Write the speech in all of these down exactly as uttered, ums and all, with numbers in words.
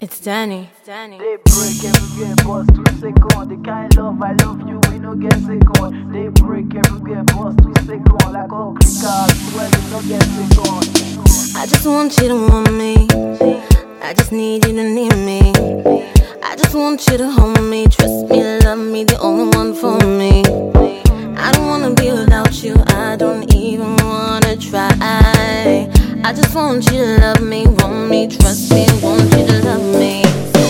It's Danny. Danny. They break everywhere, boss two seconds. The kind love I love you, we no get second. They break everywhere, boss two seconds. Like all clickers, swear we no get second. I just want you to want me. I just need you to need me. I just want you to hold me. Trust me, love me, the only one for me. I don't wanna be without you. I don't even wanna try. I just want you to love me, want me, trust me, want you to love me.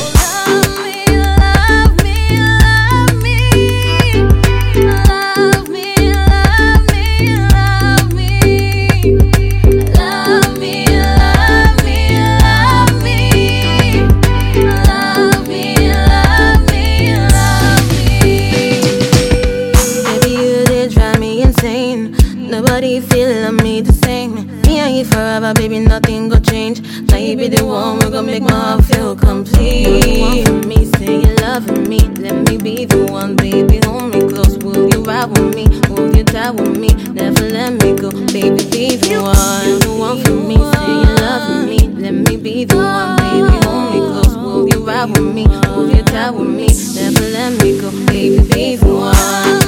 Nobody feel love me the same. Me and you forever, baby, nothing gon' change. Now you be the one we gon' make my heart feel complete. You're the one for me, say you loving me. Let me be the one, baby, hold me close. Will you ride with me? Will you die with me? Never let me go, baby, be the one. You're the one for me, say you loving me. Let me be the one, baby, hold me close. Will you ride with me? Will you die with me? Never let me go, baby, be the one.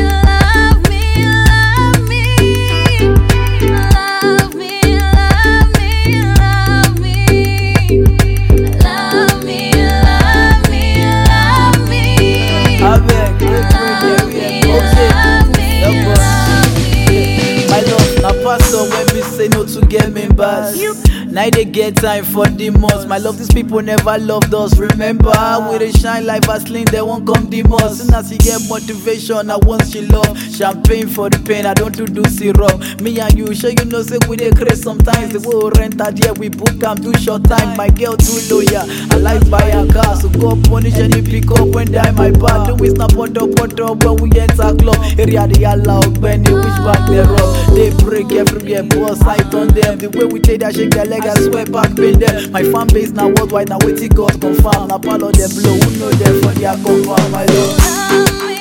So when we say no to get members, now they get time for the most. My love, these people never loved us. Remember, we they shine like Vaseline, they won't come the most. Soon as you get motivation, I want she love. Champagne for the pain, I don't do do syrup. Me and you, sure you know, say we they crazy sometimes. The way we rent out here, we book and do short time. My girl too loyal, I like buy a car, so go punish any pick up when die my bar. Do we snap pot up, pot up when we enter club. Area they allow, Benny, which back they rock. They break everywhere, boss, I on them. The way we take that shake their leg, I swear back pain them. My fan base now worldwide, now waiting God confirm. Now follow them blow, who know them for their confirm, my love.